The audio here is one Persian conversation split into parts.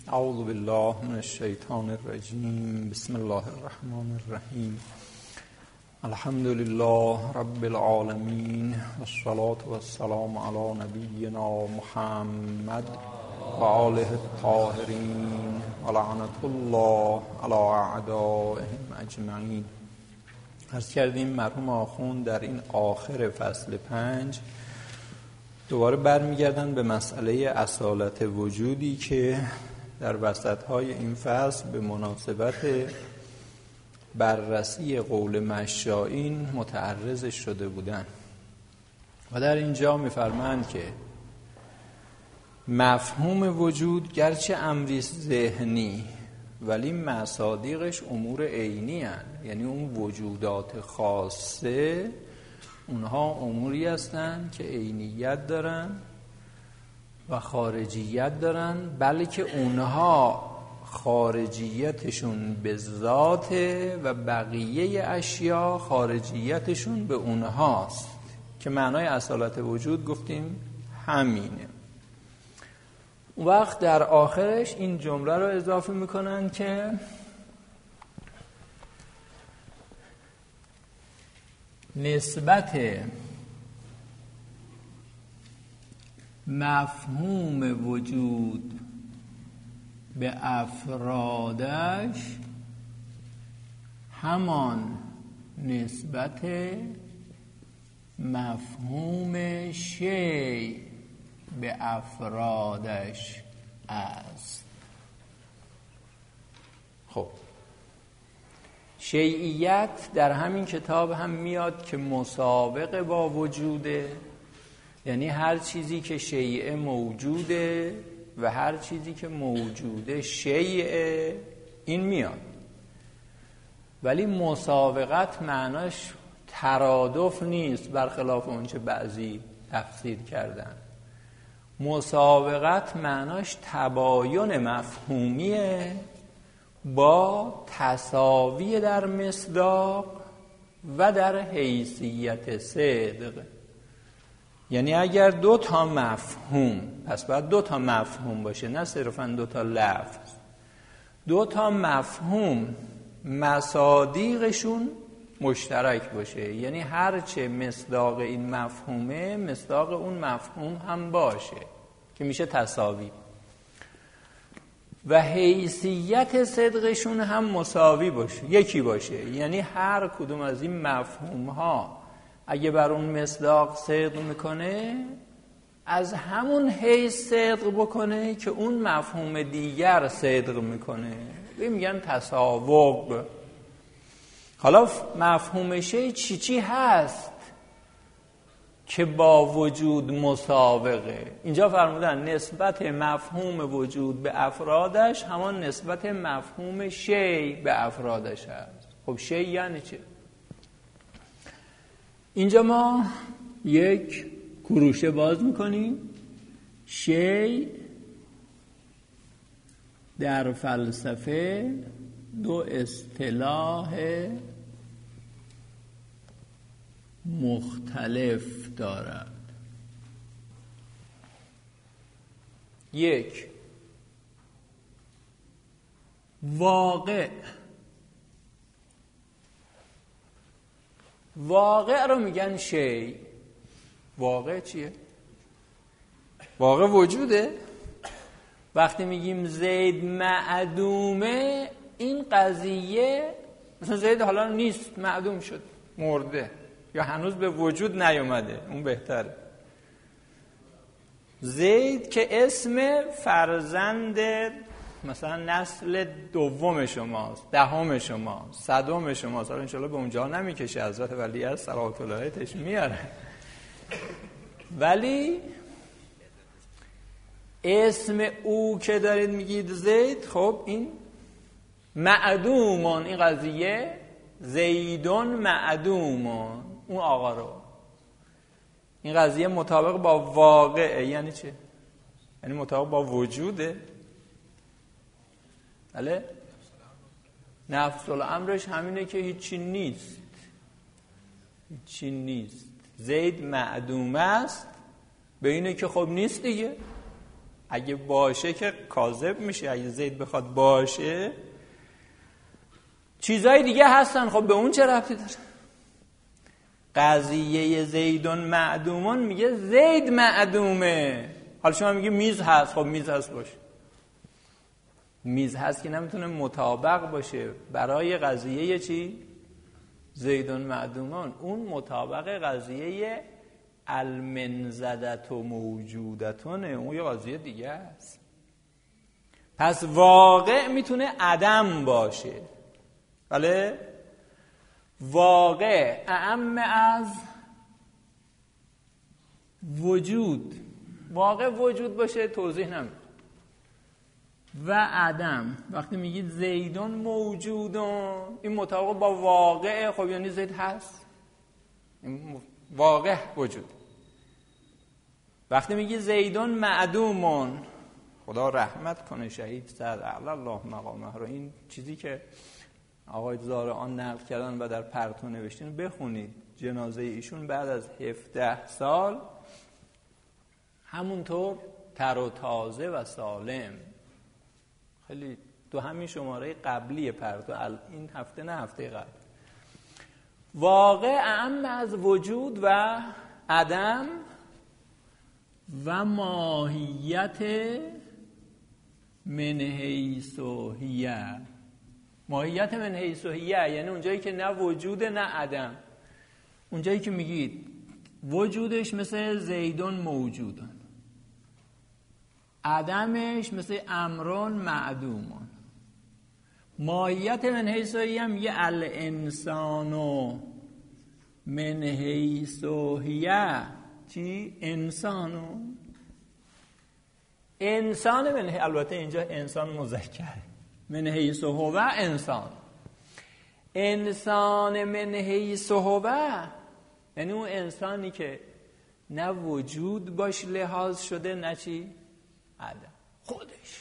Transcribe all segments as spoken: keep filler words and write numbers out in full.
اعوذ بالله من الشیطان الرجیم. بسم الله الرحمن الرحیم. الحمد لله رب العالمین والصلاة والسلام علی نبینا محمد و آله الطاهرین و لعنة الله علی اعدائهم اجمعین. عرض کردیم مرحوم آخوند در این آخر فصل پنج دوباره برمیگردن به مسئله اصالت وجودی که در وسطهای این فصل به مناسبت بررسی قول مشائین متعرض شده بودن و در اینجا می‌فرمایند که مفهوم وجود گرچه امری ذهنی ولی مصادیقش امور عینی هستند، یعنی اون وجودات خاصه اونها اموری هستند که عینیت دارن و خارجیت دارن، بلکه اونها خارجیتشون به ذاته و بقیه اشیا خارجیتشون به اونهاست که معنای اصالت وجود گفتیم همینه. اون وقت در آخرش این جمله رو اضافه میکنن که نسبت مفهوم وجود به افرادش همان نسبت مفهوم شیء به افرادش است. خب شیعیت در همین کتاب هم میاد که مسابقه با وجوده، یعنی هر چیزی که شیء موجوده و هر چیزی که موجوده شیء، این میاد. ولی مسابقت معناش ترادف نیست، برخلاف اونچه بعضی تفسیر کردن. مسابقت معناش تباین مفهومیه با تساوی در مصداق و در حیثیت صدق. یعنی اگر دو تا مفهوم، پس باید دو تا مفهوم باشه، نه صرفاً دو تا لفظ. دو تا مفهوم مصادیقشون مشترک باشه، یعنی هرچه مصداق این مفهومه مصداق اون مفهوم هم باشه که میشه تساوی، و حیثیت صدقشون هم مساوی باشه، یکی باشه. یعنی هر کدوم از این مفهوم ها اگه بر اون مصداق صدق میکنه از همون حیث صدق بکنه که اون مفهوم دیگر صدق میکنه، به میگن تساوق. حالا مفهوم شیء چی چی هست که با وجود مسابقه؟ اینجا فرمودن نسبت مفهوم وجود به افرادش همان نسبت مفهوم شیء به افرادش هست. خب شیء یعنی چه؟ اینجا ما یک کروشه باز میکنیم. شیء در فلسفه دو اصطلاح مختلف دارد. یک، واقع. واقع رو میگن شیء. واقع چیه؟ واقع وجوده. وقتی میگیم زید معدومه، این قضیه مثلا زید حالا نیست، معدوم شد، مرده، یا هنوز به وجود نیومده، اون بهتره. زید که اسم فرزند مثلا نسل دوم شماست، دهم شماست، صدم شماست. حالا انشالله به اونجا نمیکشه، حضرت ولی از صلوات الله تش میاره. ولی اسم او که دارید میگید زید، خب این معدومان، این قضیه زیدون معدومان، اون آقا رو، این قضیه مطابق با واقعه. یعنی چه؟ یعنی مطابق با وجوده. بله؟ نفس الامرش همینه که هیچی نیست، هیچی نیست. زید معدوم است به اینه که خب نیست دیگه، اگه باشه که کاذب میشه. اگه زید بخواد باشه چیزای دیگه هستن، خب به اون چه ربطی داره؟ قضیه زیدون معدومون میگه زید معدومه. حالا شما میگه میز هست، خب میز هست باشه. میز هست که نمیتونه مطابق باشه برای قضیه چی؟ زیدون معدومون. اون مطابق قضیه المنزدت و موجودتونه، اون یه قضیه دیگه است. پس واقع میتونه عدم باشه. بله؟ واقع اعم از وجود. واقع وجود باشه توضیح نمیده. و عدم وقتی میگید زیدون موجودون، این مطابق با واقع، خب یعنی زید هست، این واقع وجود. وقتی میگید زیدون معدومون، خدا رحمت کنه شهید سعد اعلی الله مقامه رو، این چیزی که آقای زارعان نقل کردن و در پرتو نوشتین بخونید. جنازه ایشون بعد از هفده سال همونطور تر و تازه و سالم، خیلی تو همین شماره قبلی پرتو، این هفته نه هفته قبل. واقع اعم از وجود و عدم و ماهیت من حیث هیه. ماهیت من حیث هیه یعنی اونجایی که نه وجود نه عدم. اونجایی که میگید وجودش مثل زیدون موجودون، عدمش مثل امرون معدومون. ماهیت من حیث هیه هم یه الانسانو من حیث هیه. چی؟ انسانو. انسان من حیث، البته اینجا انسان مذکر، من حیث هو انسان. انسان من حیث هو یعنی اون انسانی که نه وجود باش لحاظ شده نه چی؟ عدم. خودش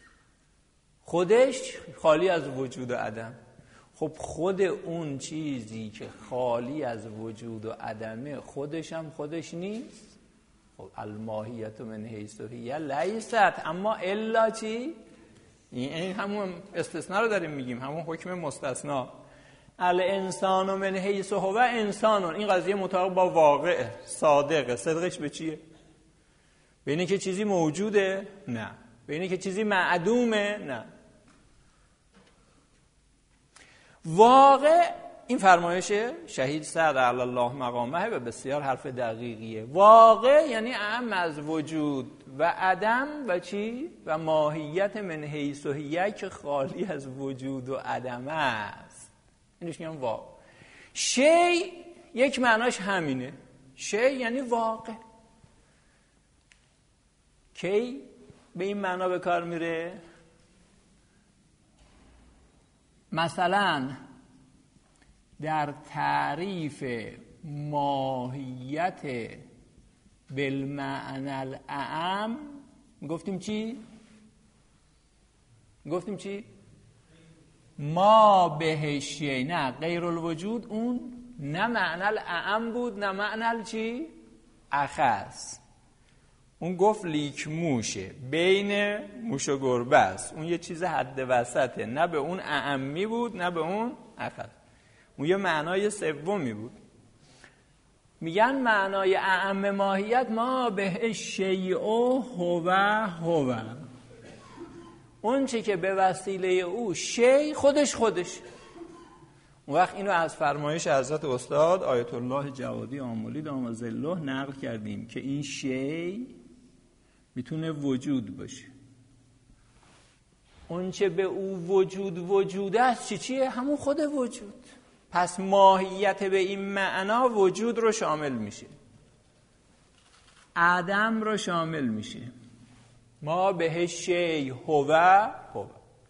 خودش خالی از وجود و عدم. خب خود اون چیزی که خالی از وجود و عدمه خودش هم خودش نیست. خب الماهیت من حیث هیه لیست، اما الا چی؟ این همون استثناء رو داریم میگیم، همون حکم مستثنا. الانسان من حیث هو انسانون، این قضیه مطابق با واقع صادقه. صدقش به چیه؟ به اینه که چیزی موجوده؟ نه. به اینه که چیزی معدومه؟ نه. واقع، این فرمایش شهید سعد اعلی الله مقامه و بسیار حرف دقیقیه. واقع یعنی اعم از وجود و عدم و چی؟ و ماهیت من حیث هیه که خالی از وجود و عدم است. اینش میگم واقع. شی یک معناش همینه. شی یعنی واقع. کی به این معنا به کار میره؟ مثلا در تعریف ماهیت بالمعنى الاعم گفتیم چی؟ گفتیم چی؟ ما به شی، نه غیر الوجود، اون نه معنی الاعم بود نه معنی چی؟ اخص. اون گفت لیک موشه، بین موش و گربه است، اون یه چیز حد وسطه، نه به اون اعمی بود نه به اون اخص، اون یه معنای سومی بود. میگن معنای اعم ماهیت ما به شیء هو هو، اون چی که به وسیله او شی خودش خودش. اون وقت اینو از فرمایش حضرت استاد آیت الله جوادی آملی دام ظله نقل کردیم که این شی میتونه وجود باشه. اون چه به او وجود وجود است چی چیه؟ همون خود وجود. پس ماهیت به این معنا وجود رو شامل میشه، عدم رو شامل میشه. ما به شی هو هو.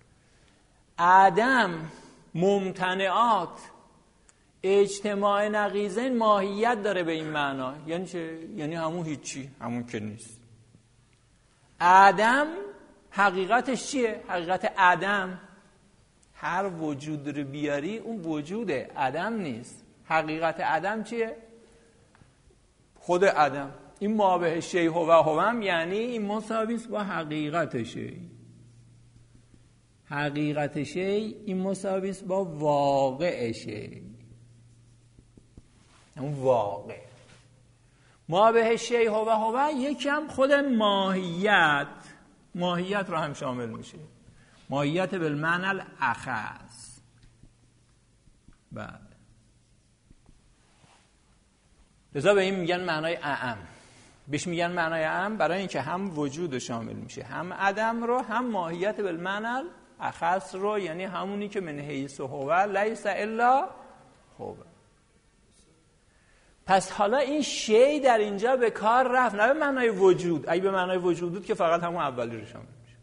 عدم، ممتنعات، اجتماع نقیضین ماهیت داره به این معنا. یعنی چه؟ یعنی همون هیچی، همون که نیست. عدم حقیقتش چیه؟ حقیقت عدم. هر وجود رو بیاری اون وجوده، عدم نیست. حقیقت عدم چیه؟ خود عدم. این ما به شیء هو هوم یعنی این مساوی است با حقیقت شیء. حقیقت شیء این مساوی است با واقع شیء. اون واقع ما به شیء هو هو یکم خود ماهیت ماهیت رو هم شامل میشه. ماهیت بالمعنی الاخص. بله. لذا به این میگن معنای اعم. بهش میگن معنای اعم برای اینکه هم وجود شامل میشه، هم عدم رو، هم ماهیت بالمعنی الاخص رو، یعنی همونی که من حیث هو لیس الا هو. پس حالا این شی در اینجا به کار رفت، نه به معنای وجود. اگه به معنای وجود بود که فقط همون اولی رو شامل میشه.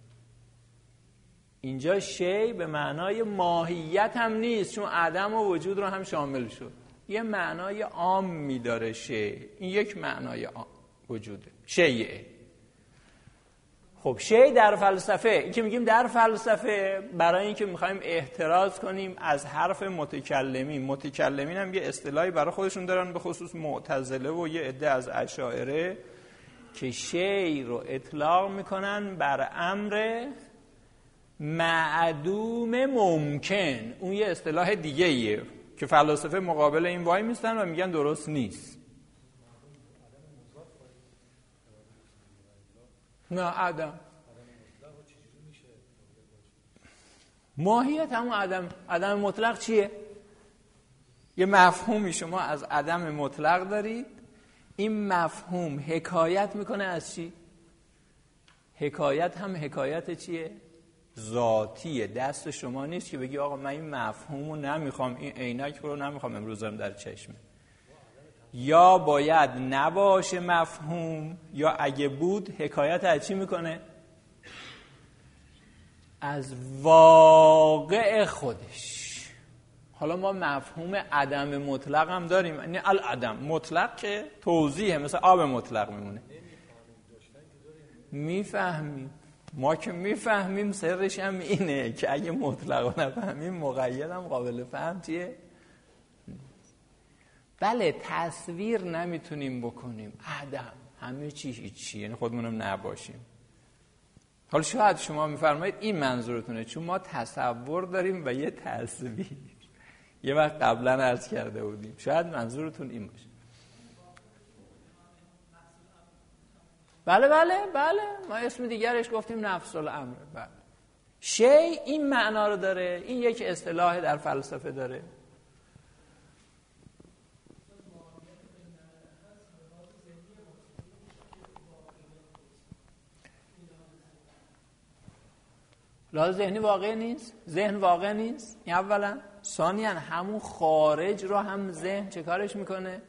اینجا شی به معنای ماهیت هم نیست، چون عدم و وجود رو هم شامل شد. یه معنای عامی داره شی. این یک معنای عام وجوده، شیء. خب شی در فلسفه، این که میگیم در فلسفه برای اینکه میخوایم احتراز کنیم از حرف متکلمین. متکلمین هم یه اصطلاحی برای خودشون دارن، به خصوص معتزله و یه عده از اشاعره، که شی رو اطلاق میکنن بر امر معدوم ممکن. اون یه اصطلاح دیگه ایه که فلاسفه مقابل این وای میستن و میگن درست نیست. نه عدم ماهیت همون عدم. عدم مطلق چیه؟ یه مفهومی شما از عدم مطلق دارید، این مفهوم حکایت میکنه از چی؟ حکایت هم حکایت چیه؟ ذاتیه. دست شما نیست که بگی آقا من این مفهومو نمیخوام، این عینک رو نمیخوام امروز دارم در چشمه. یا باید نباشه مفهوم، یا اگه بود حکایت از چی میکنه؟ از واقع خودش. حالا ما مفهوم عدم مطلق هم داریم، یعنی العدم مطلق که توضیحه، مثل آب مطلق میمونه. میفهمیم، ما که میفهمیم، سرش هم اینه که اگه مطلق نفهمیم مقید هم قابل فهم چیه؟ بله تصویر نمیتونیم بکنیم، عدم همه چی هیچی، یعنی خودمونم نباشیم. حالا شاید شما میفرمایید این منظورتونه، چون ما تصور داریم و یه تصویر. یه وقت قبلا عرض کرده بودیم، شاید منظورتون این باشه. بله بله بله ما اسم دیگرش گفتیم نفس الامر. بله شی این معنا رو داره، این یک اصطلاح در فلسفه داره. لازم ذهنی واقع نیست، ذهن واقع نیست این اولا. ثانیاً همون خارج رو هم ذهن چه کارش میکنه؟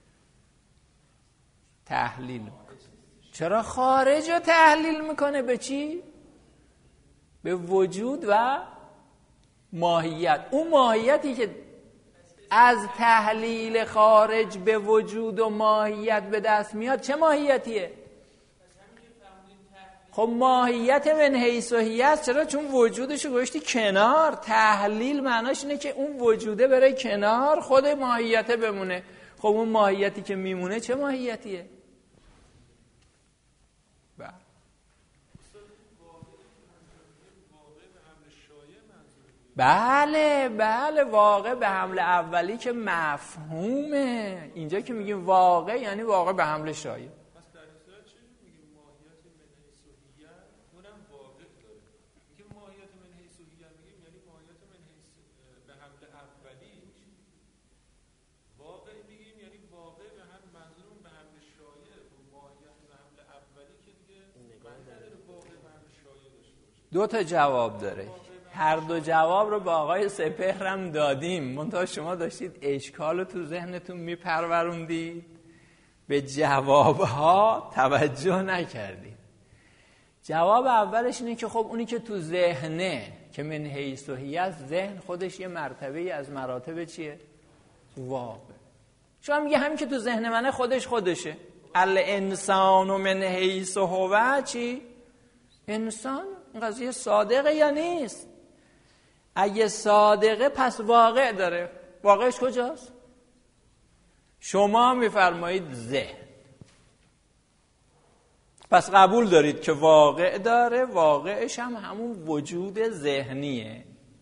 تحلیل میکنه. چرا خارج رو تحلیل میکنه؟ به چی؟ به وجود و ماهیت. اون ماهیتی که از تحلیل خارج به وجود و ماهیت به دست میاد چه ماهیتیه؟ خب ماهیت من حیث و هی است. چرا؟ چون وجودشو گذاشتی کنار. تحلیل معناش اینه که اون وجوده بره کنار، خود ماهیته بمونه. خب اون ماهیتی که میمونه چه ماهیتیه؟ بله بله واقع به حمل اولی که مفهومه. اینجا که میگیم واقع یعنی واقع به حمل شایع. پس در این صورت چه میگیم ماهیت من حیث و هی اونم واقع داره. میگیم ماهیت من حیث و هی میگیم یعنی ماهیت من حیث به حمل اولی واقع میگیم، یعنی واقع به هم منظورمون به حمل شایع. و ماهیت به حمل اولی که دیگه معنی نداره واقع به حمل شایع داشته باشه. دو تا جواب داره. هر دو جواب رو با آقای سپهرم دادیم، منتها شما داشتید اشکال رو تو ذهنتون میپروروندید، به جوابها توجه نکردید. جواب اولش اینه که خب اونی که تو ذهنه که من حیث و هی است، ذهن خودش یه مرتبه از مراتب چیه؟ واقع. شما میگه همین که تو ذهن منه خودش خودشه. الانسان و من حیث و هو چی؟ انسان. این قضیه صادقه یا نیست؟ اگه صادقه پس واقع داره. واقعش کجاست؟ شما میفرمایید ذهن. پس قبول دارید که واقع داره، واقعش هم همون وجود ذهنیه.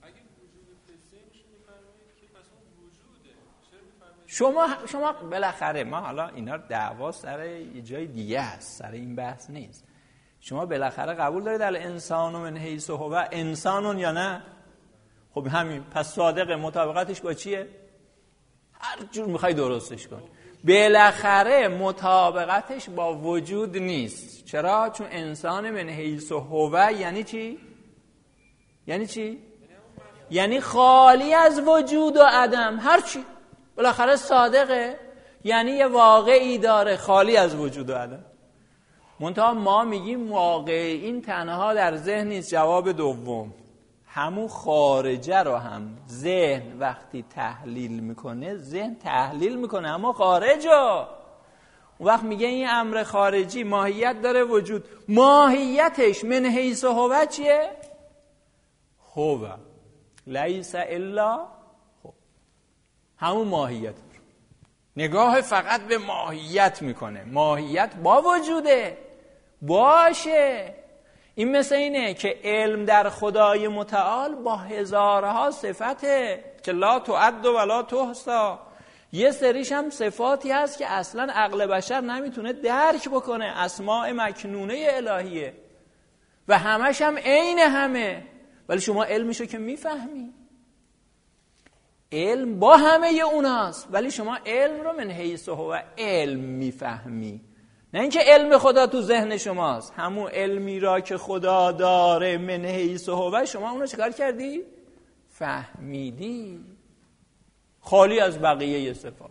شما شما بالاخره، ما حالا اینا دعوا سر یه جای دیگه است، سر این بحث نیست. شما بالاخره قبول دارید الانسان من حیث هو انسانون یا نه؟ خب همین، پس صادق مطابقتش با چیه؟ هر جور میخوای درستش کن، بالاخره مطابقتش با وجود نیست. چرا؟ چون انسان من حیث هو یعنی چی؟ یعنی چی؟ یعنی خالی از وجود و عدم، هر چی بالاخره صادقه، یعنی یه واقعی داره خالی از وجود و عدم. منتها ما میگیم واقع این تنها در ذهن نیست. جواب دوم، همون خارجه رو هم ذهن وقتی تحلیل میکنه، ذهن تحلیل میکنه اما خارجه. اون وقت میگه این امر خارجی ماهیت داره، وجود ماهیتش من حیث هو چیه؟ هو لیس الا هو، همون ماهیت رو نگاه فقط به ماهیت میکنه. ماهیت با وجوده باشه. این مثل اینه که علم در خدای متعال با هزارها صفته که لا تعد و لا تحصا. یه سریش هم صفاتی هست که اصلا عقل بشر نمیتونه درک بکنه، اسماء مکنونه الهیه و همش هم عین همه، ولی شما علمشو که میفهمی. علم با همه اوناست ولی شما علم رو من حیث هو علم میفهمی، نه اینکه علم خدا تو ذهن شماست. همون علمی را که خدا داره من حیث هو شما اونو چکار کردی؟ فهمیدی، خالی از بقیه صفات.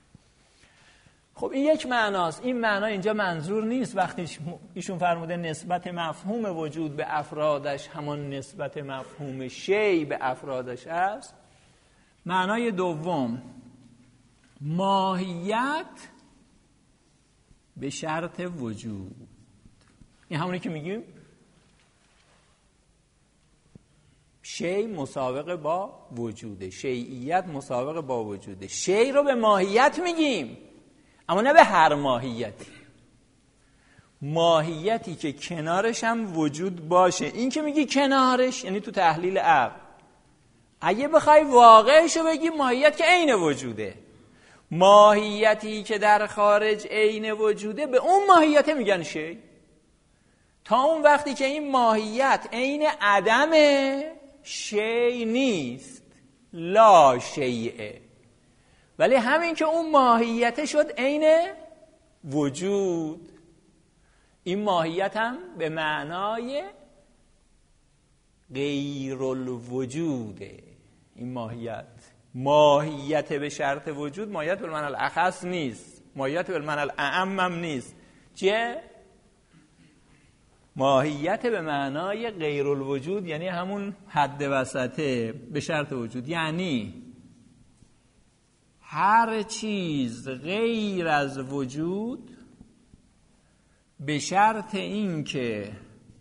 خب این یک معناست. این معنا اینجا منظور نیست وقتی ایشون فرموده نسبت مفهوم وجود به افرادش همان نسبت مفهوم شی به افرادش است. معنای دوم، ماهیت به شرط وجود. این همونی که میگیم شی مساوق با وجوده، شیعیت مساوق با وجوده. شی رو به ماهیت میگیم اما نه به هر ماهیتی. ماهیتی که کنارش هم وجود باشه. این که میگی کنارش یعنی تو تحلیل عقل. اگه بخوای واقعشو بگی ماهیت که عین وجوده. ماهیتی که در خارج عین وجوده به اون ماهیت میگن شی. تا اون وقتی که این ماهیت عین عدمه شی نیست، لا شیئه. ولی همین که اون ماهیت شد عین وجود، این ماهیت هم به معنای غیر الوجوده. این ماهیت ماهیت به شرط وجود، ماهیت به معنی الاخص نیست، ماهیت به معنی الاعم هم نیست. چیه؟ ماهیت به معنای غیر الوجود، یعنی همون حد وسطه به شرط وجود، یعنی هر چیز غیر از وجود به شرط این که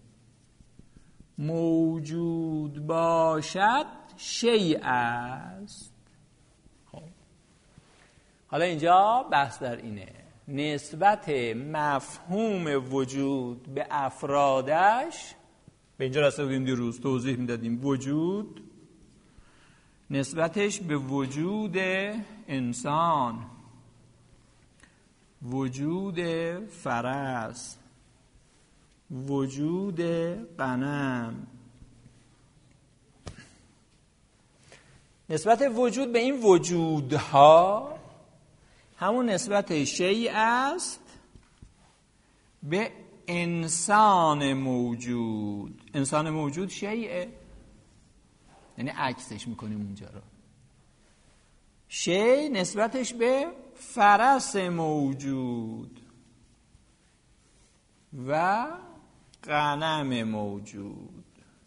موجود باشد شیء است. خب حالا اینجا بحث در اینه، نسبت مفهوم وجود به افرادش، به اینجا رسیده بودیم دیروز توضیح میدادیم، وجود نسبتش به وجود انسان، وجود فرس، وجود غنم، نسبت وجود به این وجودها همون نسبت شیء است به انسان موجود. انسان موجود شیء، یعنی عکسش میکنیم اونجا رو. شیء نسبتش به فرس موجود و غنم موجود.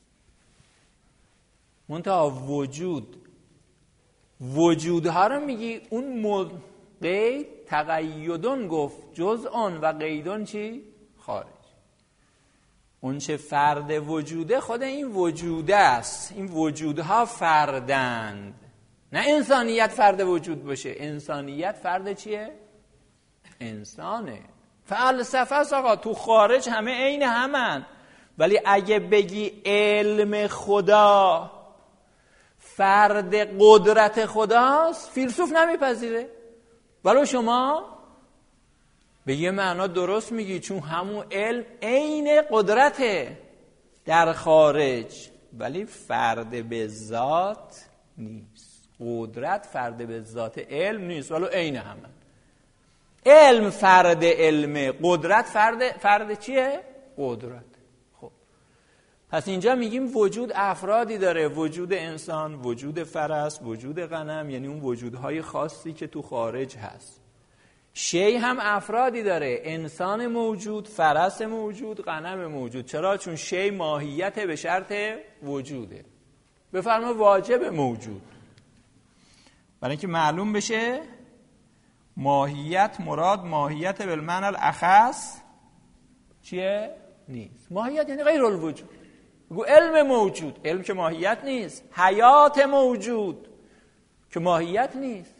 منتها وجود وجودها رو میگی اون قید تقیدون گفت جزء و قیدون چی؟ خارج. اون چه فرد وجوده خود این وجوده است. این وجودها فردند، نه انسانیت فرد وجود باشه. انسانیت فرد چیه؟ انسانه. فلسفه است آقا، تو خارج همه عین همن. ولی اگه بگی علم خدا فرد قدرت خداست، فیلسوف نمیپذیره. ولی شما به یه معنا درست میگی، چون همون علم عین قدرته در خارج، ولی فرد به ذات نیست. قدرت فرد به ذات علم نیست، ولی عین همه. علم فرد علمه، قدرت فرد فرد چیه؟ قدرت. خب پس اینجا میگیم وجود افرادی داره، وجود انسان، وجود فرس، وجود غنم، یعنی اون وجودهای خاصی که تو خارج هست. شی هم افرادی داره، انسان موجود، فرس موجود، غنم موجود. چرا؟ چون شی ماهیت به شرط وجوده. بفرما واجب موجود، برای اینکه معلوم بشه ماهیت مراد ماهیت بالمعنی الاخص چیه؟ نیست. ماهیت یعنی غیر الوجود. بگو علم موجود، علم که ماهیت نیست. حیات موجود که ماهیت نیست.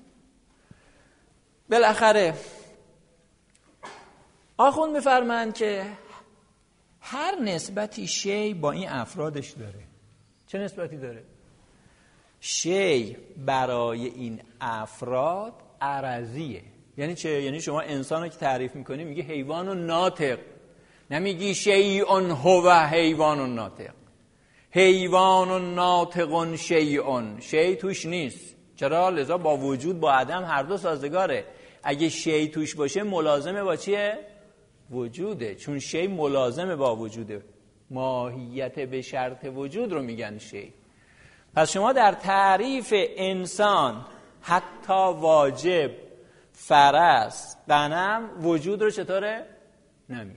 بالاخره آخوند میفرمایند که هر نسبتی شی با این افرادش داره. چه نسبتی داره؟ شی برای این افراد عرضیه. یعنی چه؟ یعنی شما انسان رو که تعریف میکنی میگی حیوان و ناطق، نمیگی شیئون هو حیوان و ناطق. حیوان و ناطقون شیئون، شی توش نیست. چرا؟ لذا با وجود با عدم هر دو سازگاره. اگه شی توش باشه ملازمه با چیه؟ وجوده، چون شی ملازمه با وجوده. ماهیت به شرط وجود رو میگن شی. پس شما در تعریف انسان حتی واجب، فرس، غنم، وجود رو چطوره؟ نمیگی.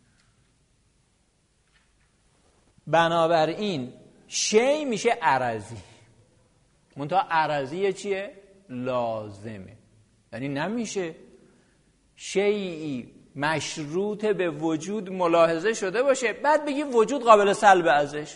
بنابراین شی میشه عرضی. منتها عرضی چیه؟ لازمه. یعنی نمیشه شیئی مشروط به وجود ملاحظه شده باشه بعد بگی وجود قابل سلب ازش.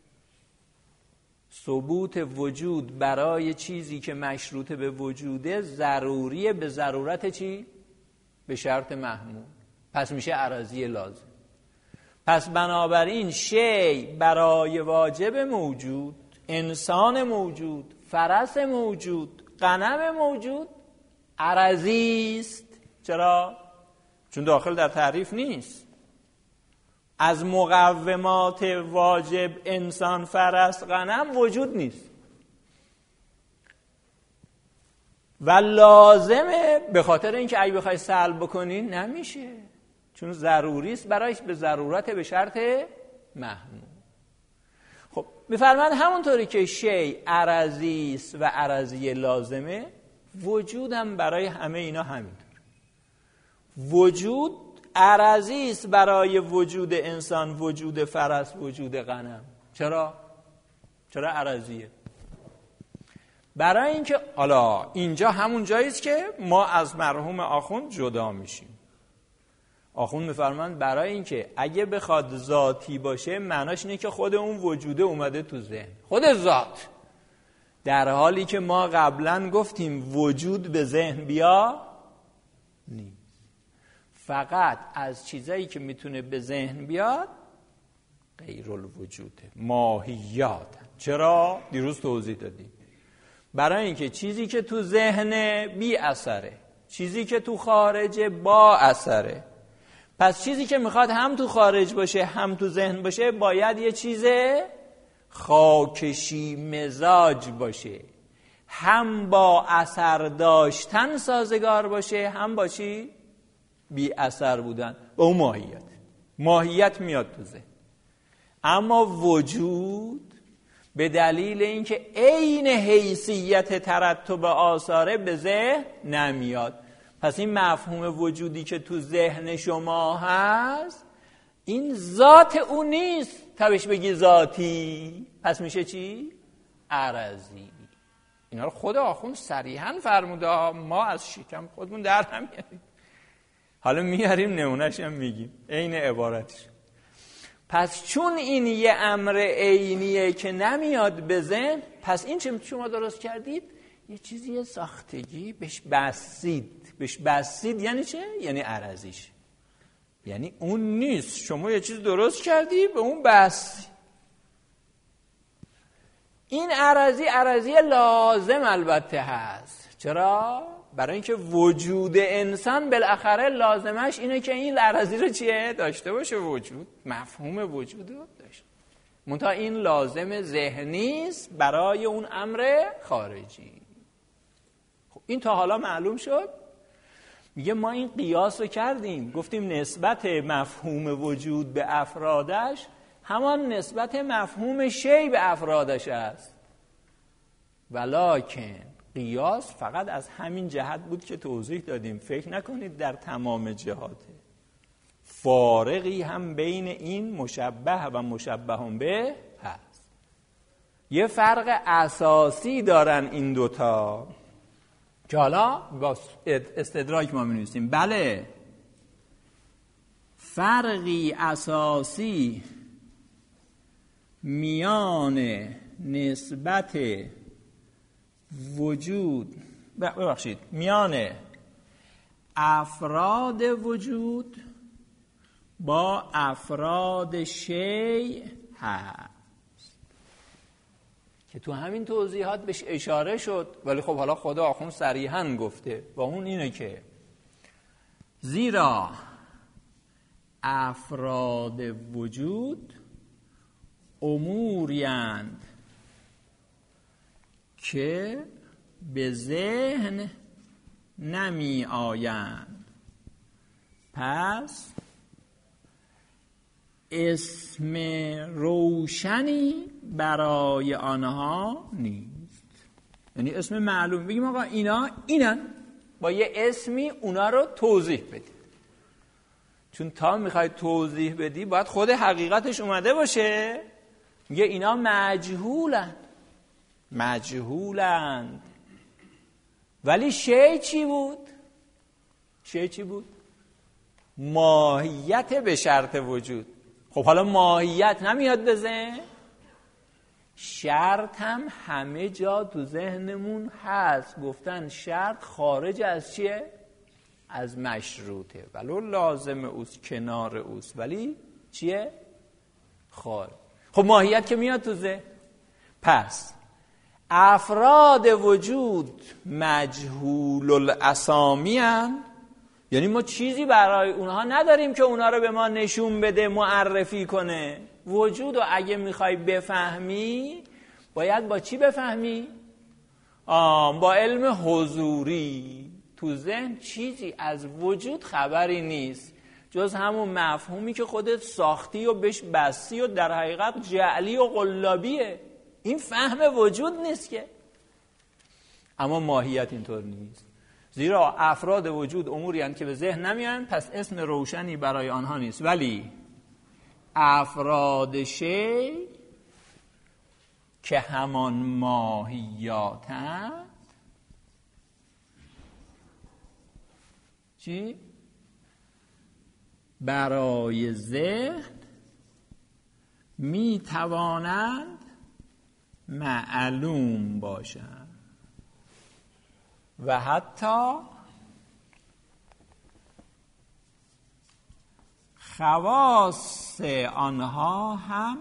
ثبوت وجود برای چیزی که مشروط به وجوده ضروریه، به ضرورت چی؟ به شرط محمول. پس میشه عرضی لازم. پس بنابراین شی برای واجب موجود، انسان موجود، فرس موجود، غنم موجود عرضی است. چرا؟ چون داخل در تعریف نیست. از مقومات واجب انسان، فرس، غنم وجود نیست و لازمه، به خاطر اینکه اگه بخوای سلب بکنی نمیشه، چون ضروری است برایش، به ضرورت به شرط محمول. خب میفرمایند همونطوری که شی عرضی است و عرضی لازمه، وجود هم برای همه اینا همینطور. وجود عرضی است برای وجود انسان، وجود فرس، وجود غنم. چرا؟ چرا عرضیه؟ برای اینکه حالا اینجا همون جایی است که ما از مرحوم آخوند جدا میشیم. آخوند میفرمایند برای اینکه اگه بخواد ذاتی باشه معناش اینه که خود اون وجوده اومده تو ذهن، خود ذات، در حالی که ما قبلا گفتیم وجود به ذهن بیا نیست. فقط از چیزایی که میتونه به ذهن بیاد غیر الوجوده، ماهیات. چرا؟ دیروز توضیح دادیم. برای اینکه چیزی که تو ذهن بی اثره، چیزی که تو خارج با اثره. پس چیزی که میخواد هم تو خارج باشه هم تو ذهن باشه باید یه چیز خاکشی مزاج باشه، هم با اثر داشتن سازگار باشه، هم با چی؟ بی اثر بودن. با اون ماهیت ماهیت میاد تو ذهن. اما وجود به دلیل اینکه عین حیثیت ترتب آثاره به ذهن نمیاد. پس این مفهوم وجودی که تو ذهن شما هست این ذات اون نیست تا بهش بگی ذاتی. پس میشه چی؟ عرضی. اینا رو خود آخوند صریحاً فرموده، ما از شکم خودمون در نمیاریم. حالا میاریم نمونهش هم میگیم عین عبارتش. پس چون این یه امر عینیه که نمیاد به ذهن، پس این چه شما درست کردید؟ یه چیزی ساختگی بهش بسید. بهش بسید یعنی چه؟ یعنی عرضیش. یعنی اون نیست، شما یه چیز درست کردی به اون بس. این عرضی عرضی لازم البته هست. چرا؟ برای اینکه وجود انسان بالاخره لازمش اینه که این عرضی رو چیه؟ داشته باشه، وجود، مفهوم وجود رو داشته. منتها این لازم ذهنی است برای اون امر خارجی. خب این تا حالا معلوم شد. میگه ما این قیاس رو کردیم، گفتیم نسبت مفهوم وجود به افرادش همان نسبت مفهوم شی به افرادش است. ولکن قیاس فقط از همین جهت بود که توضیح دادیم. فکر نکنید در تمام جهاته. فارقی هم بین این مشبه و مشبه به هست. یه فرق اساسی دارن این دوتا که حالا با استدراک ما می‌نویسیم. بله، فرقی اساسی میان نسبت وجود ببخشید میان افراد وجود با افراد شیء هست که تو همین توضیحات بهش اشاره شد، ولی خب حالا خدا آخوند صریحاً گفته و اون اینه که زیرا افراد وجود اموریند که به ذهن نمی آیند، پس اسم روشنی برای آنها نیست. یعنی اسم معلوم بگیم آقا اینا اینن، با یه اسمی اونا رو توضیح بدید. چون تا میخوای توضیح بدی باید خود حقیقتش اومده باشه. میگه اینا مجهولن مجهولند ولی شی چی بود؟ شی چی بود؟ ماهیت به شرط وجود. خب حالا ماهیت نمیاد به ذهن، شرط هم همه جا تو ذهنمون هست. گفتن شرط خارج از چیه؟ از مشروطه، ولو لازم اوست، کنار اوست، ولی چیه؟ خارج. خب ماهیت که میاد تو ذهن. پس افراد وجود مجهول الاسامی هستند، یعنی ما چیزی برای اونها نداریم که اونها رو به ما نشون بده، معرفی کنه. وجود رو اگه میخوای بفهمی باید با چی بفهمی؟ آه با علم حضوری. تو ذهن چیزی از وجود خبری نیست جز همون مفهومی که خودت ساختی و بهش بستی و در حقیقت جعلی و قلابیه. این فهم وجود نیست که. اما ماهیت اینطور نیست. زیرا افراد وجود اموری هستند که به ذهن نمیان، پس اسم روشنی برای آنها نیست. ولی افراد شی که همان ماهیاتند چی؟ برای ذهن می توانند معلوم باشند و حتی خواص آنها هم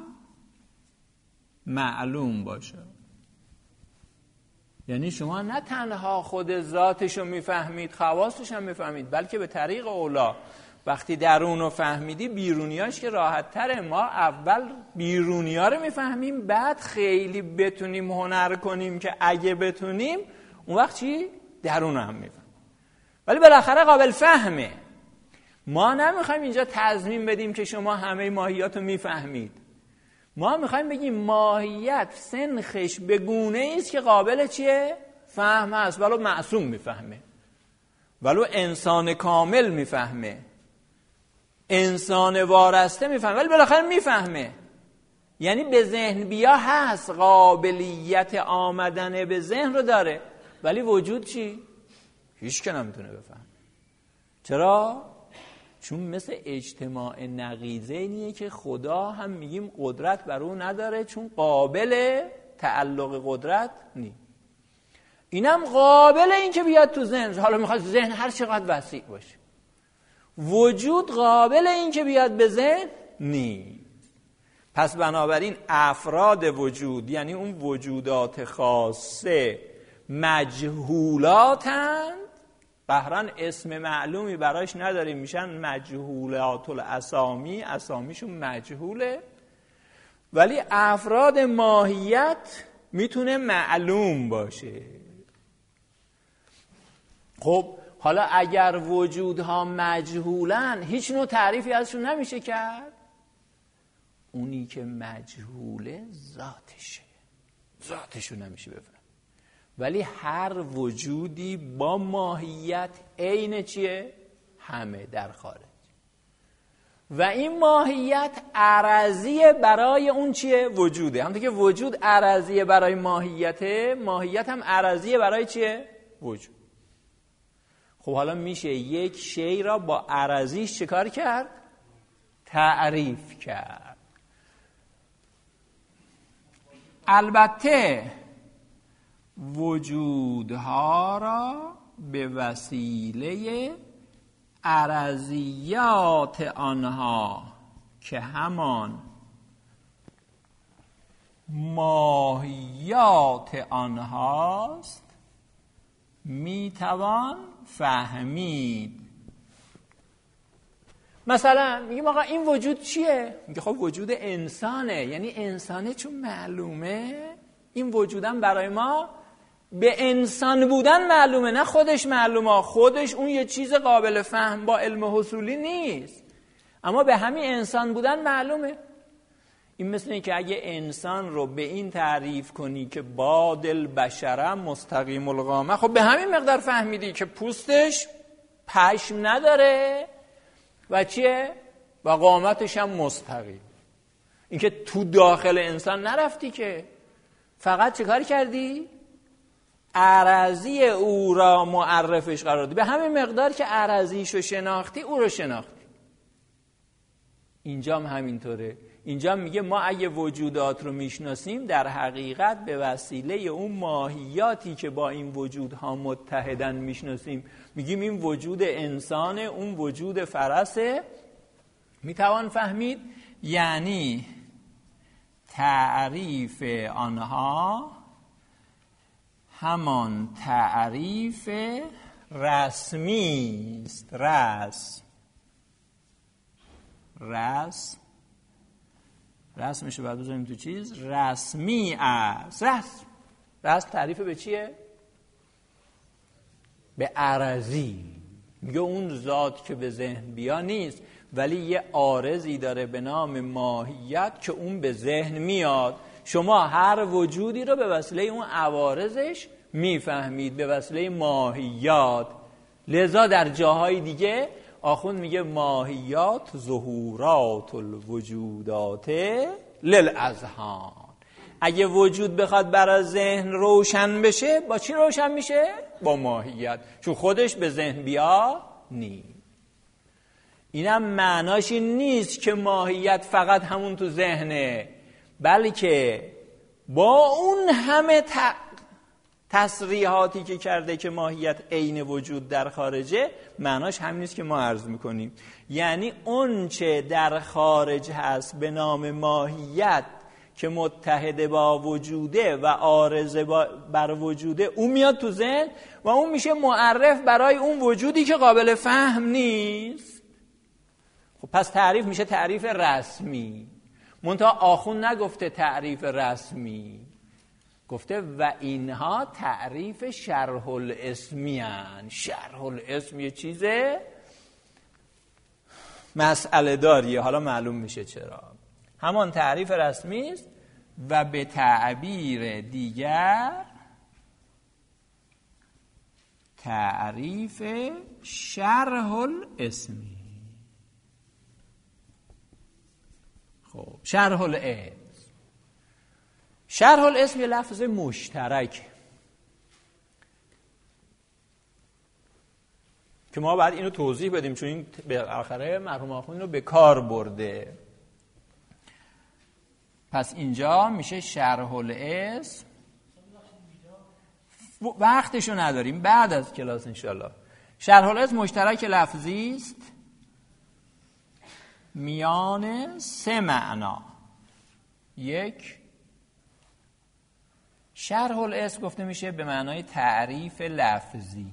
معلوم باشد. یعنی شما نه تنها خود ذاتشو میفهمید، خواصش هم میفهمید، بلکه به طریق اولا وقتی درونو فهمیدی بیرونیاش که راحت تره. ما اول بیرونیا رو میفهمیم، بعد خیلی بتونیم هنر کنیم که اگه بتونیم اون وقت چی؟ درونو هم میفهمیم. ولی بالاخره قابل فهمه. ما نمیخوایم اینجا تضمین بدیم که شما همه ماهیات رو میفهمید. ما میخوایم بگیم ماهیت سنخش به گونه ایست که قابل چیه؟ فهم هست. ولو معصوم میفهمه، ولو انسان کامل میفهمه، انسان وارسته میفهمه، ولی بالاخره میفهمه. یعنی به ذهن بیا هست، قابلیت آمدن به ذهن رو داره، ولی وجود چی؟ هیچ که نمیتونه بفهم. چرا؟ چون مثل اجتماع نقیضینیه که خدا هم میگیم قدرت بر اون نداره، چون قابل تعلق قدرت نی. اینم قابل این که بیاد تو ذهن. حالا میخواد ذهن هر چقدر وسیع باشه، وجود قابل این که بیاد به ذهن نیست. پس بنابراین افراد وجود، یعنی اون وجودات خاصه، مجهولاتند، قهرن اسم معلومی براش نداریم، میشن مجهولات الاسامی، اسامیشون مجهوله، ولی افراد ماهیت میتونه معلوم باشه. خب حالا اگر وجودها مجهولن هیچ نوع تعریفی ازشون نمیشه کرد. اونی که مجهوله ذاتشه، ذاتشو نمیشه بفهم. ولی هر وجودی با ماهیت عین چیه؟ همه در خارج. و این ماهیت عرضیه برای اون چیه؟ وجوده. همونطور که وجود عرضیه برای ماهیته، ماهیت هم عرضیه برای چیه؟ وجود. خب حالا میشه یک شی را با عرضیش چکار کرد؟ تعریف کرد. البته وجودها را به وسیله عرضیات آنها که همان ماهیات آنهاست میتوان فهمید. مثلا میگیم آقا این وجود چیه؟ میگه خب وجود انسانه. یعنی انسانه چون معلومه، این وجودم برای ما به انسان بودن معلومه، نه خودش معلومه. خودش اون یه چیز قابل فهم با علم حصولی نیست، اما به همین انسان بودن معلومه. این مثل این که اگه انسان رو به این تعریف کنی که بادل بشره مستقیم القامه، خب به همین مقدار فهمیدی که پوستش پشم نداره و چیه؟ و قامتش هم مستقیم. این که تو داخل انسان نرفتی، که فقط چه کاری کردی؟ عرضی او را معرفش قرار دادی. به همین مقدار که عرضیشو شناختی او رو شناختی. اینجا هم همینطوره. اینجا میگه ما اگه وجودات رو میشناسیم در حقیقت به وسیله اون ماهیاتی که با این وجودها متحدن میشناسیم. میگیم این وجود انسانه، اون وجود فرسه، میتوان فهمید. یعنی تعریف آنها همان تعریف رسمی است. رسم رسم رسمشو بعد بذاریم تو چیز. رسمی است. رسم رسم تعریف به چیه؟ به عرضی. میگه اون ذات که به ذهن بیا نیست، ولی یه عارضی داره به نام ماهیت که اون به ذهن میاد. شما هر وجودی رو به وسیله اون عوارضش میفهمید، به وسیله ماهیات. لذا در جاهای دیگه آخوند میگه ماهیات ظهورات الوجودات للاذهان. اگه وجود بخواد برای ذهن روشن بشه، با چی روشن میشه؟ با ماهیت، چون خودش به ذهن بیا نیست. اینم معناش این نیست که ماهیت فقط همون تو ذهنه، بلکه با اون همه ت... تصریحاتی که کرده که ماهیت عین وجود در خارجه، معناش همین نیست که ما عرض میکنیم. یعنی اون چه در خارج هست به نام ماهیت که متحد با وجوده و عارضه بر وجوده، اون میاد تو ذهن و اون میشه معرف برای اون وجودی که قابل فهم نیست. خب پس تعریف میشه تعریف رسمی. منتها آخوند نگفته تعریف رسمی، گفته و اینها تعریف شرح الاسمی هن. شرح الاسم یه چیزه مسئله داریه، حالا معلوم میشه چرا. همان تعریف رسمی است و به تعبیر دیگر تعریف شرح الاسمی. خب شرح الاسم، شرح الاسم یه لفظ مشترک که ما بعد اینو توضیح بدیم، چون این به آخره مرحوم آخوند اینو به کار برده. پس اینجا میشه شرح الاسم. وقتشو نداریم، بعد از کلاس انشالله. شرح الاسم مشترک لفظی است میان سه معنا. یک، شرح الاسم گفته میشه به معنای تعریف لفظی.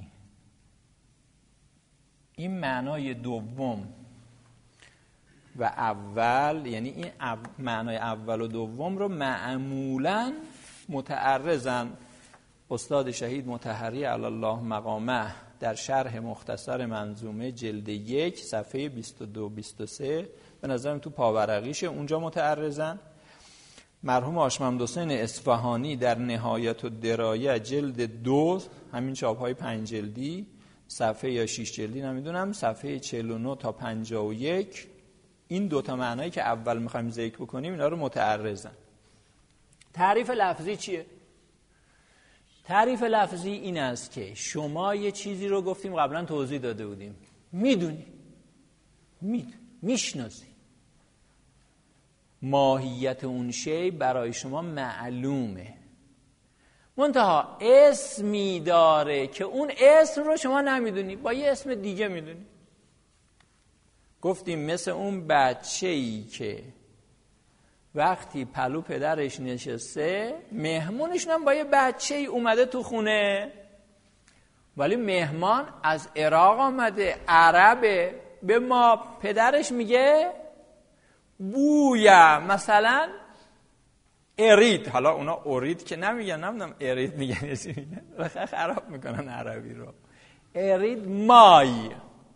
این معنای دوم و اول، یعنی این او معنای اول و دوم رو معمولاً متعرضن استاد شهید مطهری علی الله مقامه در شرح مختصر منظومه جلد یک صفحه بیست و دو بیست و سه به نظرم تو پاورقیشه، اونجا متعرضن. مرحوم هاشم حسین اصفهانی در نهایت الدرایه جلد دو، همین چاپ‌های پنج جلدی، صفحه یا شش جلدی نمیدونم، صفحه چهل و نه تا پنجاه و یک، این دوتا معنایی که اول میخوایم ذکر بکنیم اینا رو متعرضن. تعریف لفظی چیه؟ تعریف لفظی این است که شما یه چیزی رو گفتیم قبلا توضیح داده بودیم، میدونی، میدونی، میشناسی، ماهیت اون شی برای شما معلومه، منتها اسمی داره که اون اسم رو شما نمیدونی، با یه اسم دیگه میدونی. گفتیم مثل اون بچه‌ای که وقتی پلو پدرش نشسته، مهمونشون هم با یه بچه‌ای اومده تو خونه، ولی مهمان از عراق آمده، عربه، به ما پدرش میگه بویا، مثلا ارید، حالا اونا اورید که نمیگن، نمیدونم ارید میگن چی میگن، خراب میکنن عربی رو. ارید مای،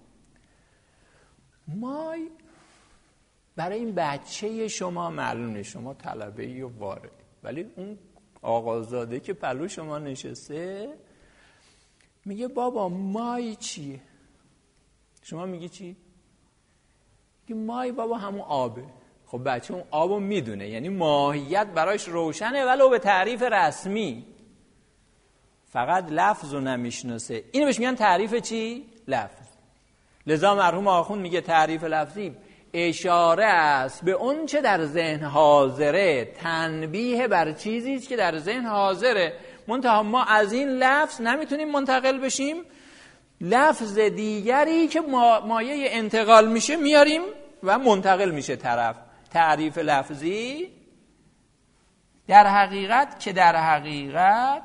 مای برای این بچه شما معلومه، شما طلبه‌ای و واردی، ولی اون آقازاده که پلو شما نشسته میگه بابا مای چیه؟ شما میگی چی؟ میگه مای بابا همون آبه. خب بچه اون آبو میدونه، یعنی ماهیت برایش روشنه ولو به تعریف رسمی، فقط لفظ رو نمیشناسه. اینو بهش میگن تعریف چی؟ لفظ. لذا مرحوم آخوند میگه تعریف لفظی اشاره است به اون چه در ذهن حاضره، تنبیه بر چیزی که در ذهن حاضره، منتها ما از این لفظ نمیتونیم منتقل بشیم، لفظ دیگری که ما مایه انتقال میشه میاریم و منتقل میشه طرف. تعریف لفظی در حقیقت که در حقیقت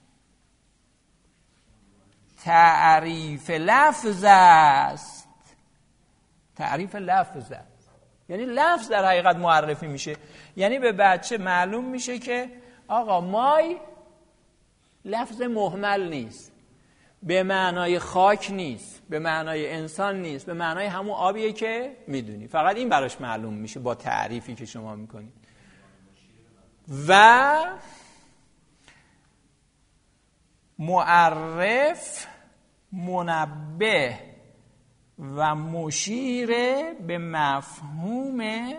تعریف لفظ است. تعریف لفظ است یعنی لفظ در حقیقت معرفی میشه، یعنی به بچه معلوم میشه که آقا مای لفظ مهمل نیست، به معنای خاک نیست، به معنای انسان نیست، به معنای همون آبیه که میدونی. فقط این براش معلوم میشه با تعریفی که شما میکنید. و معرف، منبه و مشیر به مفهوم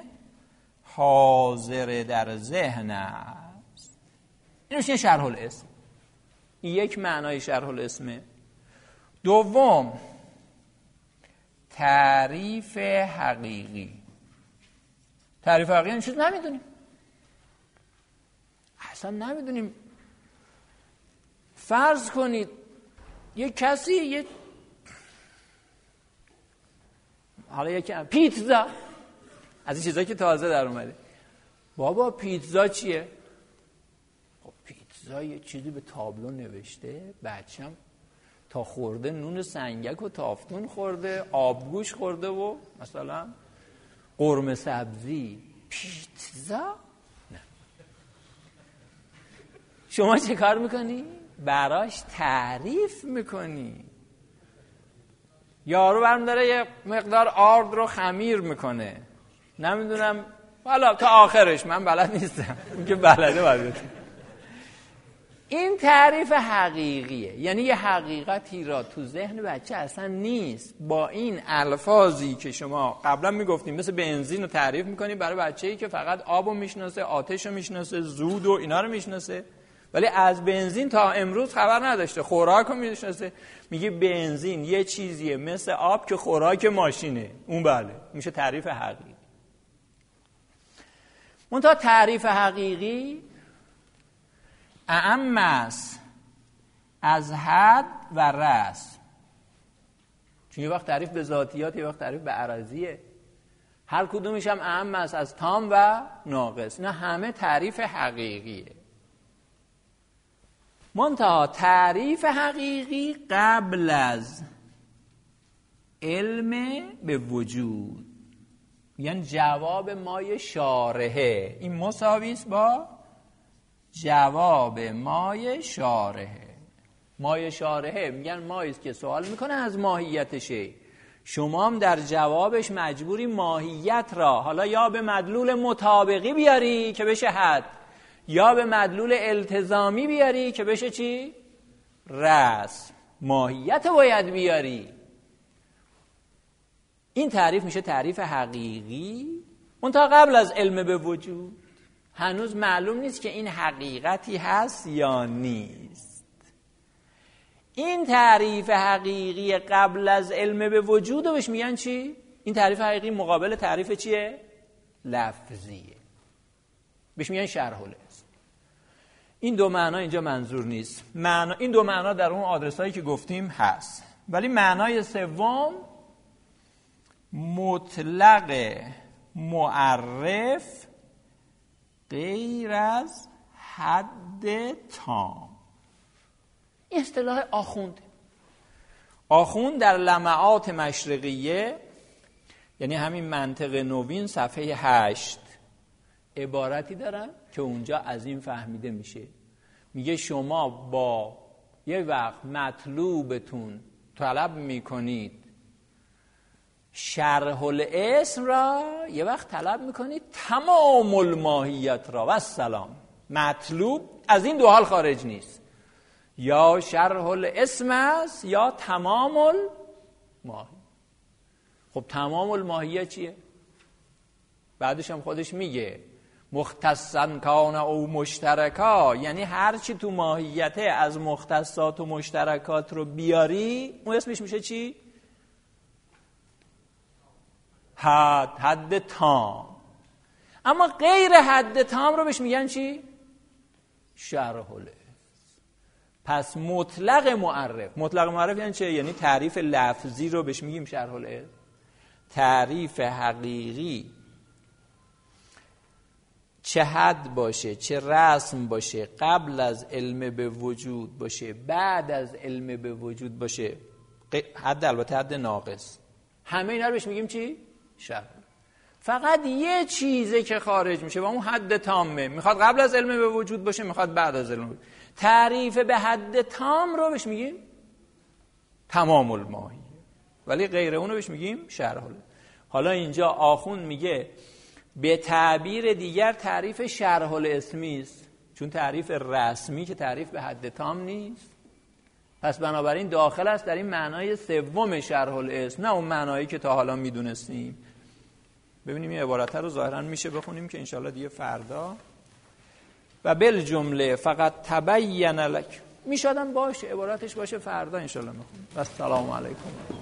حاضر در ذهن است. این میشه شرح الاسم. این یک معنای شرح الاسمه. دوم، تعریف حقیقی. تعریف حقیقی این چیز نمیدونیم، اصلا نمیدونیم. فرض کنید یک کسی یک حالا یکی پیتزا، از این چیزایی که تازه در اومده، بابا پیتزا چیه؟ خب پیتزا یه چیزی به تابلو نوشته، بچم تا خورده نون سنگک و تافتون خورده، آبگوش خورده و مثلا قرمه سبزی. پیتزا؟ نه. شما چه کار میکنی؟ براش تعریف میکنی. یارو برم داره یه مقدار آرد رو خمیر میکنه، نمیدونم حالا تا آخرش، من بلد نیستم، این که بلده باید. این تعریف حقیقیه، یعنی یه حقیقتی را تو ذهن بچه اصلا نیست، با این الفاظی که شما قبلا میگفتیم مثل بنزین رو تعریف میکنی برای بچه‌ای که فقط آب رو میشناسه، آتش رو میشناسه، زود و اینا رو میشناسه، ولی از بنزین تا امروز خبر نداشته، خوراک رو میشناسه. میگه بنزین یه چیزیه مثل آب که خوراک ماشینه، اون بله میشه تعریف حقیقی. منتها تعریف حقیقی اعم است از حد و رسم، چون یه وقت تعریف به ذاتیات، یه وقت تعریف به عرضیه. هر کدومش هم اهم است از تام و ناقص. نه همه تعریف حقیقیه. منتها تعریف حقیقی قبل از علم به وجود، یعنی جواب مای شارحه، این مساوی است با جواب مای شارحه. مای شارحه میگن مایی است که سوال میکنه از ماهیت شی، شما هم در جوابش مجبوری ماهیت را حالا یا به مدلول مطابقی بیاری که بشه حد، یا به مدلول التزامی بیاری که بشه چی؟ رسم. ماهیت باید بیاری. این تعریف میشه تعریف حقیقی، منتها قبل از علم به وجود. هنوز معلوم نیست که این حقیقتی هست یا نیست. این تعریف حقیقی قبل از علم به وجود رو بهش میگن چی؟ این تعریف حقیقی مقابل تعریف چیه؟ لفظیه. بهش میگن شرح الاسم. این دو معنا اینجا منظور نیست. معنا این دو معنا در اون آدرسایی که گفتیم هست. ولی معنای سوم مطلق معرف غیر از حد تام. این اصطلاح آخوند. آخوند در لمعات مشرقیه، یعنی همین منطق نوین صفحه هشت، عبارتی دارن که اونجا از این فهمیده میشه. میگه شما با یه وقت مطلوبتون طلب میکنید شرح الاسم را، یه وقت طلب میکنید تمام الماهیت را. و سلام. مطلوب از این دو حال خارج نیست، یا شرح الاسم است یا تمام الماهیت. خب تمام الماهیت چیه؟ بعدش هم خودش میگه مختصاً کان او مشترکا، یعنی هر چی تو ماهیته از مختصات و مشترکات رو بیاری اون اسمش میشه چی؟ حد، حد تام. اما غیر حد تام رو بهش میگن چی؟ شرح الاسم. پس مطلق معرف، مطلق معرف یعنی چه؟ یعنی تعریف لفظی رو بهش میگیم شرح الاسم. تعریف حقیقی چه حد باشه، چه رسم باشه، قبل از علم به وجود باشه، بعد از علم به وجود باشه، حد البته حد ناقص، همه اینا رو بهش میگیم چی؟ شرح. فقط یه چیزه که خارج میشه و اون حد تامه، میخواد قبل از علم به وجود باشه، میخواد بعد از علم به وجود. تعریف به حد تام رو بهش میگیم تمام الماهیه، ولی غیر اون رو بهش میگیم شرح. حالا اینجا آخوند میگه به تعبیر دیگر تعریف شرح الاسمی است، چون تعریف رسمی که تعریف به حد تام نیست. پس بنابراین داخل است در این معنای سوم شرح الاسم، نه اون معنایی که تا حالا میدونستیم. ببینیم این عبارت رو ظاهرا میشه بخونیم که انشالله دیگه فردا. و بالجمله فقط تبین لک، میشادم باشه عبارتش باشه، فردا انشالله میخونیم. و السلام علیکم.